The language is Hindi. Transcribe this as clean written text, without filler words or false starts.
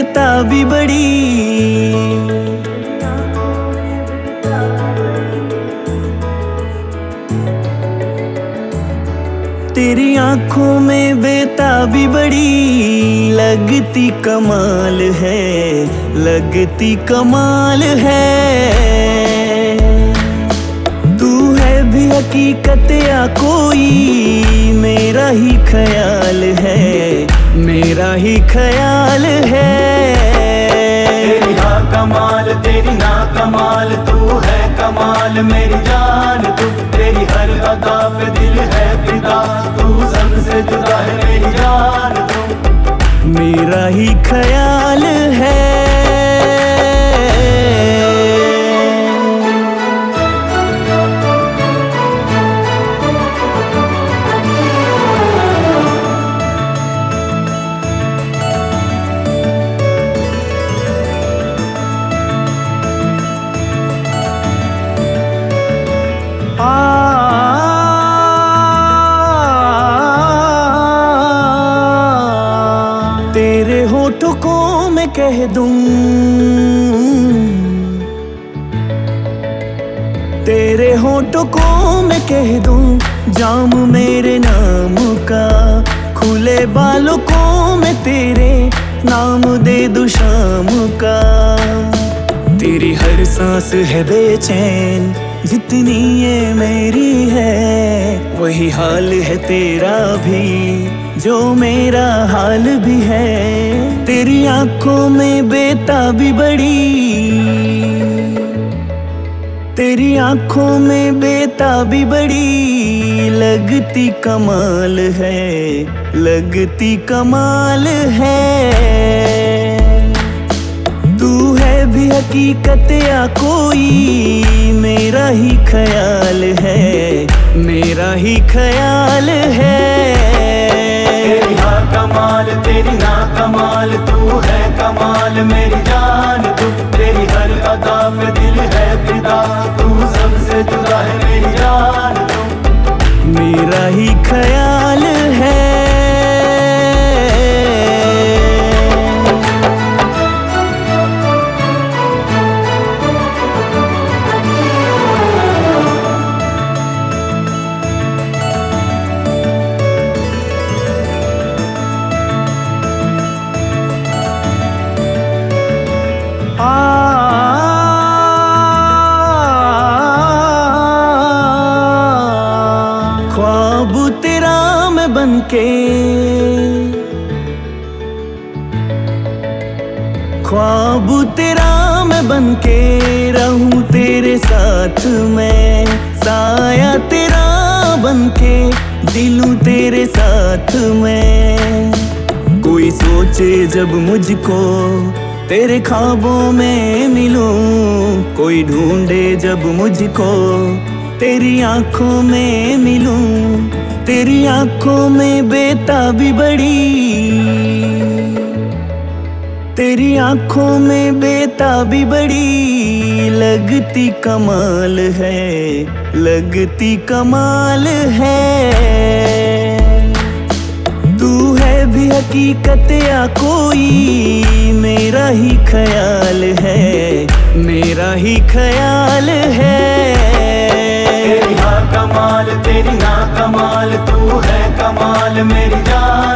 बेताबी बड़ी, तेरी आंखों में बेताबी बड़ी, लगती कमाल है, लगती कमाल है। तू है भी हकीकत या कोई मेरा ही ख्याल है, मेरा ही ख्याल है। तेरी हाँ कमाल तेरी ना कमाल, तू है कमाल मेरी जान। तू तेरी हर अदा पे दिल है फिदा, तू सबसे जुदा है मेरी जान। तू मेरा ही ख्याल है। तेरे होठों को मैं कह दूं, तेरे होठों को मैं कह दूं, जाम मेरे नाम का। खुले बालों को मैं तेरे नाम दे दूं शाम का। तेरी हर सांस है बेचैन, जितनी ये मेरी है वही हाल है तेरा भी, जो मेरा हाल भी है। तेरी आंखों में बेताबी बड़ी, तेरी आंखों में बेताबी बड़ी, लगती कमाल है, लगती कमाल है। तू है भी हकीकत या कोई मेरा ही ख्याल है, मेरा ही ख्याल है। तेरी हाँ कमाल तेरी ना कमाल, तू है कमाल मेरी जान। तू तेरी हर अदा पे दिल है फिदा, तू सबसे जुदा है मेरी जान। तू मेरा ही ख्याल है। ख्वाब तेरा मैं बनके, ख्वाब तेरा मैं बनके रहूं तेरे साथ मैं। साया तेरा बनके दिलूं तेरे साथ मैं। कोई सोचे जब मुझको तेरे ख्वाबों में मिलूं, कोई ढूंढे जब मुझको तेरी आंखों में मिलूं। तेरी आंखों में बेताबी बड़ी, तेरी आंखों में बेताबी बड़ी, लगती कमाल है, लगती कमाल है। तू है भी हकीकत या कोई मेरा ही ख्याल है, मेरा ही ख्याल है। तेरी हाँ कमाल तेरी ना कमाल, तू है कमाल मेरी जान।